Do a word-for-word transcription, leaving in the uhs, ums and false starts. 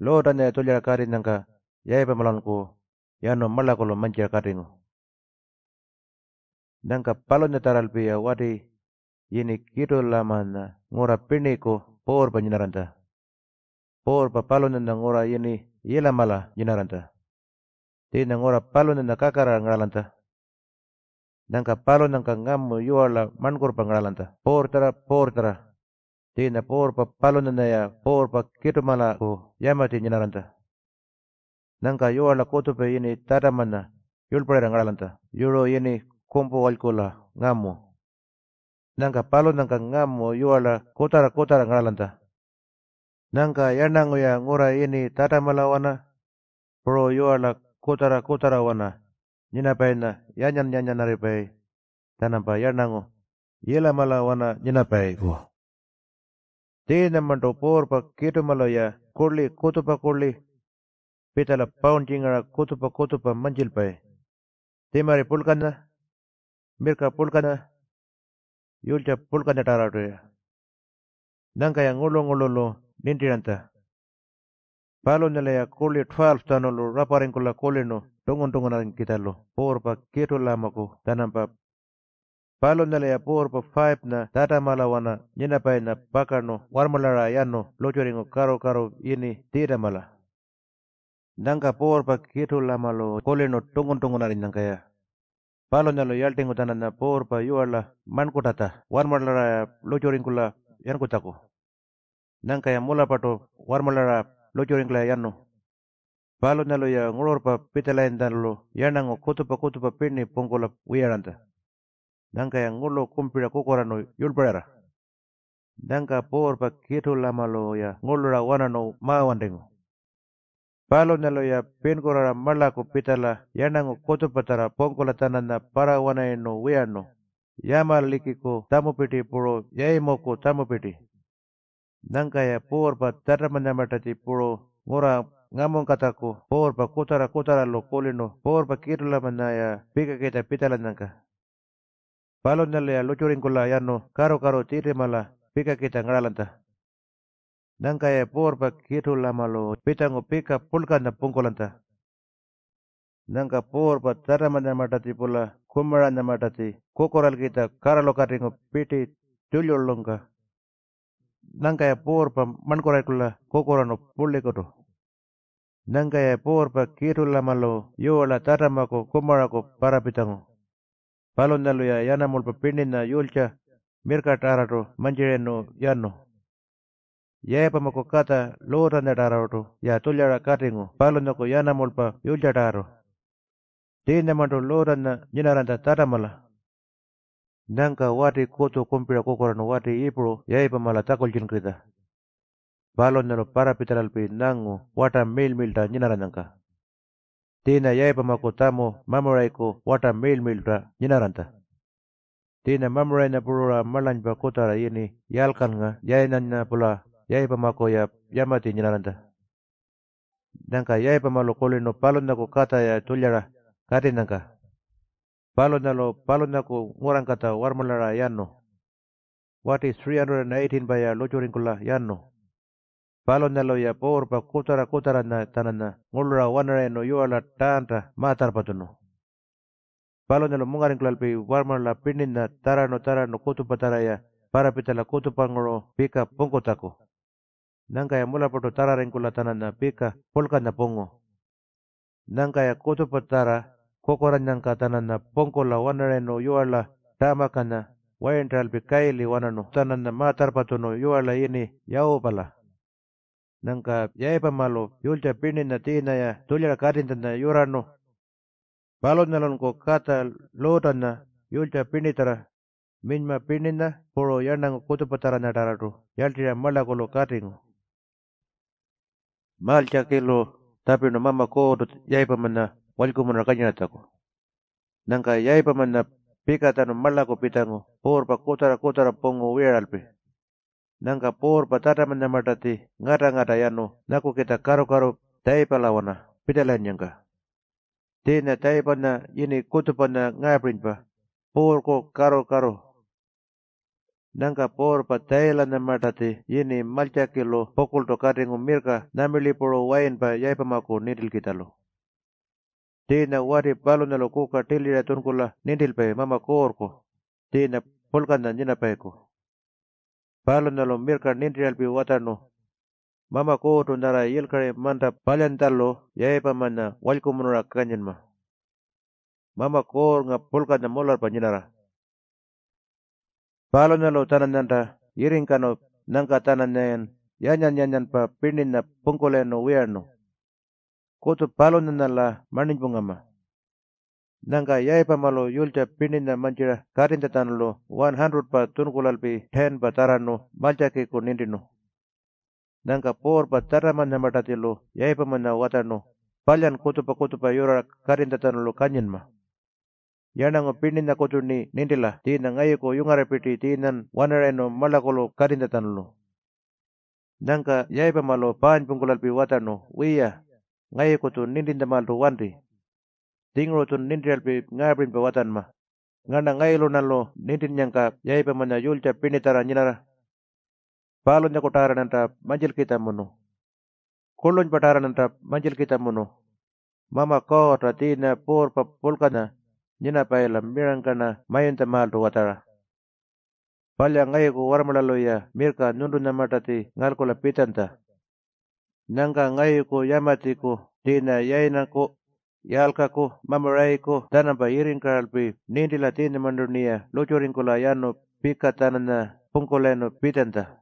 lodanya tulya karin nangka yaipa malanku yano malakolo manjia karingu. Nangka palonnya taralpi ya wadi yini kido lamana ngora piniku por pa nyinaranta. Por pa palonnya na ngora yini yela mala nyinaranta. Tina ngora palonnya na kakara ngaralanta. Nangka palon nangka ngamu yuala mankur pa ngaralanta. Por tara por tara. Tina por pa palonnya na ya por pa kido mala ku yamati nyinaranta. Nangka yuala kutupe yini tatamana yulpura ngaralanta. Yuro yini kumpu walkula ngamu. Nangka palon nangka ngamu yuala kutara kutara ngaralanta. Nangka yanangu ya ngura ini tatamala wana. Pro yuala kutara kutara wana. Nina paina yanyan yanyan naripai. Tanampa yanangu yela mala wana nina pai. Tina manto por pa kitu malo ya kurli kutupa kurli. Pitala paun jingara kutupa kutupa manjil pai. Timari pulkana. Mirka pulkana. Yulja pulkana taratu ya. Nangka yang ngulu ngulu nintiranta. Palon nila ya kurli twelve tanulu raparing kula kurli no tungun tungunan kita lo. Por pa kitu lamaku tanampa. Palon nila ya por pa five na tata malawana nina pai na pakano warmalara yano lochoringo karo karo ini tira mala. Nangka por pa kitu lamalo kurli no tungun tungunan nangka ya. Palon nalo yaltingu tanana por pa yuala mankutata warmalara lochoring kula yan kutaku. Nangka ya mula pato warmalara lochoring kula yano. Palon nalo ya ngulor pa pitalain danlo yanango kutupa kutupa pini pongkola uyaranta. Nangka ya ngulo kumpira kukorano yulparara. Nangka por pa kitu lamalo ya ngulura wanano maawandengo. Palon nalo ya pinkorara malaku pitala yanango kutupa tara pongkola tanana para wana eno uyano. Yama likiko tamupiti puro yaimoko tamupiti. Nangka ya por pa tatamanyamatati puro ngura ngamong kataku por pa kutara kutara lo kolino por pa kitu lamana ya pika kita pitala nangka. Palon nalo ya luchuring kula yano karo karo tiri mala pika kita ngaralanta. Nangka ya por pa kitu lamalo pitango pika pulkana pungkolanta. Nangka por pa tatamanyamatati pula kumaranyamatati kokoral kita karalo katingo piti tulyolongka. Nangka ya por pa mankorai kula kokorano pulikoto. Nangka ya por pa kitu lamalo yola tatamako kumarako para pitango. Palon nalo ya yanamul pa pinina yulcha mirka tarato manjireno yano. Yaya pa mako kata lota na tarato ya tulyara katingo. Palon nako yanamul pa yulcha taro. Tina manto lota na nyinaranta tatamala. Nangka wati kutu kumpira kukorano wati ipro yaya pa mala takuljin kita. Palon nalo para pitalalpi nangu wata mil milta nyinarantangka. Tina yaya pa mako tamo mamurai ko wata mil milta nyinaranta. Tina mamurai na purura malanjpa kutara ini yalkan nga yaya nanya pula yaya pa mako ya yamati nyinaranta. Nangka yaya pa malo kolino palon nako kata ya tulyara katinangka. Palon nalo palon nako ngurang kata warmalara yano. Wati three hundred eighteen pa ya luchuring kula yano. Palon nalo ya por pa kutara kutara na tanana ngulura wanara no yuala tanta matar patuno. Palon nalo mungaring kulalpi warmala pinin na tarano tarano kutu patara ya para pitala kutu pangoro pika pungko tako. Nangka ya mula pato tararing kula tanana pika pulka na pungo. Nangka ya kutu patara kokoran nangka tanana pungko la wanara no yuala tamakana waentral pikaili wanano tanana matar patuno yuala ini yao pala. Nangka yaipa malo yulcha pinin na tina ya tulyara katintana yurano. Palon nalon ko kata lotan na yulcha pinitara minma pinina puro yanang kutupatara na taratu yaltira malakolo katingo. Malcha kilo tapino mama ko yaipa mana walkumuna kanyatako. Nangka yaipa mana pikatano malako pitango por pa kutara kutara pongo wiralpi. Nangka por patata manyamatati ngata ngata yano naku kita karo karo taipa lawana pitalanyangka. Tina taipa na yini kutupana ngaprinpa por ko karo karo. Nangka por pa taila na matati yini malchakilo pokulto karingu mirka namilipuro wain pa yaipamaku nindil kitalo. Tina wari palunalo kuka tilira tunkula nindilpe mama korko. Tina polkanda ninapayko. Palunalo mirka nindilpi watano. Mama koto nara yilkare manta palyantalo yaipamana walkumunura kanyanma. Mama kor nga polkanda molar pa ninara. Palunalo tanananta yiringkano nangka tananayan yanyan-yanyan pa pinin na pungkoleno wiyarno. Kutu palunanala maninpungama. Nangka yaipa malo yulcha pinin na manjira karinta tanalo one hundred pa tunkulalpi ten pa tarano malchaki ku nindino. Nangka por pa taraman na matatilo yaipa mana watano palyan kutupa kutupa yura karinta tanalo kanyanma. Yanango pinin na kutu ni nindila tina ngayiko yungarapiti tinan wanareno malakolo karinta tanalo. Nangka yaipa malo paan pungkulalpi watano wiya ngayiko tu nindinda maltu wanri. Tingro tu nindiralpi ngabrin pa watanma. Ngana ngayilo nalo nindin nyangka yaipa mana yulcha pinitara nyinara. Palon niya kutara nanta manjil kita muno. Kulon patara nanta manjil kita muno. Mama ko ratina por pa pulkana nyina paila mirangkana mayunta maltu watara. Palya ngayiko warmalalo ya mirka nundu namatati ngalkula pitanta. Nangka ngayiko yamatiku tina yainako yalkaku mamaraiko tanampa iringkaralpi nindila tina mandunia luchurinkula yano pika tanana pungkoleno pitanta.